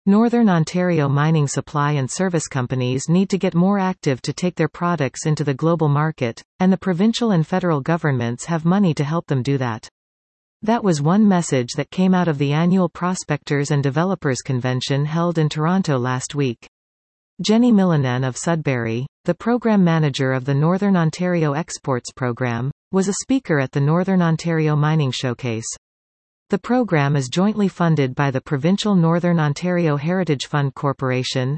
Northern Ontario mining supply and service companies need to get more active to take their products into the global market, and the provincial and federal governments have money to help them do that. That was one message that came out of the annual Prospectors and Developers Convention held in Toronto last week. Jenny Millanen of Sudbury, the program manager of the Northern Ontario Exports Program, was a speaker at the Northern Ontario Mining Showcase. The program is jointly funded by the Provincial Northern Ontario Heritage Fund Corporation,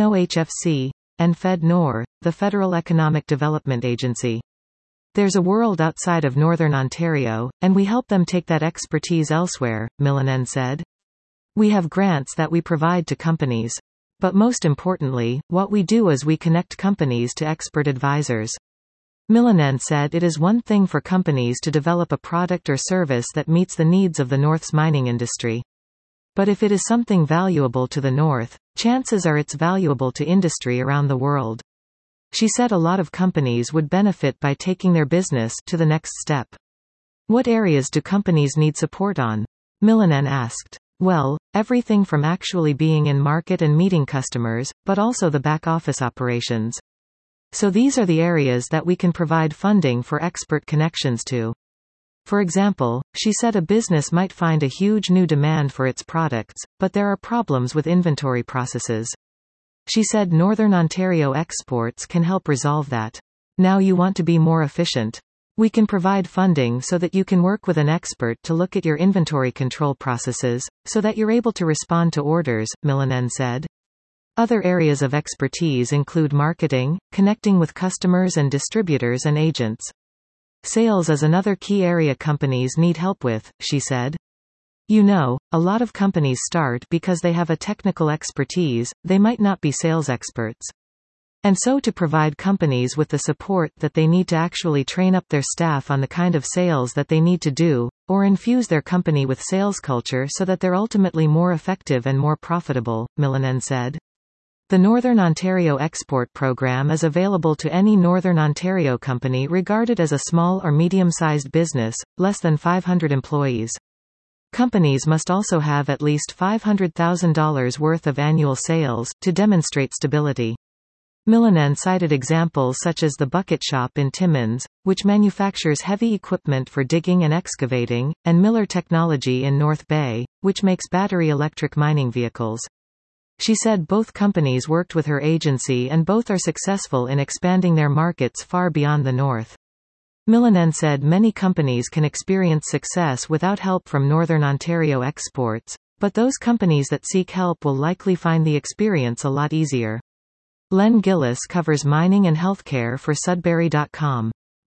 NOHFC, and FedNor, the Federal Economic Development Agency. There's a world outside of Northern Ontario, and we help them take that expertise elsewhere, Millanen said. We have grants that we provide to companies. But most importantly, what we do is we connect companies to expert advisors. Millanen said it is one thing for companies to develop a product or service that meets the needs of the North's mining industry. But if it is something valuable to the North, chances are it's valuable to industry around the world. She said a lot of companies would benefit by taking their business to the next step. What areas do companies need support on? Millanen asked. Well, everything from actually being in market and meeting customers, but also the back office operations. So these are the areas that we can provide funding for expert connections to. For example, she said a business might find a huge new demand for its products, but there are problems with inventory processes. She said Northern Ontario Exports can help resolve that. Now you want to be more efficient. We can provide funding so that you can work with an expert to look at your inventory control processes, so that you're able to respond to orders, Millanen said. Other areas of expertise include marketing, connecting with customers and distributors and agents. Sales is another key area companies need help with, she said. You know, a lot of companies start because they have a technical expertise, they might not be sales experts. And so to provide companies with the support that they need to actually train up their staff on the kind of sales that they need to do, or infuse their company with sales culture so that they're ultimately more effective and more profitable, Millanen said. The Northern Ontario Export Program is available to any Northern Ontario company regarded as a small or medium-sized business, less than 500 employees. Companies must also have at least $500,000 worth of annual sales, to demonstrate stability. Millanen cited examples such as the Bucket Shop in Timmins, which manufactures heavy equipment for digging and excavating, and Miller Technology in North Bay, which makes battery electric mining vehicles. She said both companies worked with her agency and both are successful in expanding their markets far beyond the North. Millanen said many companies can experience success without help from Northern Ontario Exports, but those companies that seek help will likely find the experience a lot easier. Len Gillis covers mining and healthcare for Sudbury.com.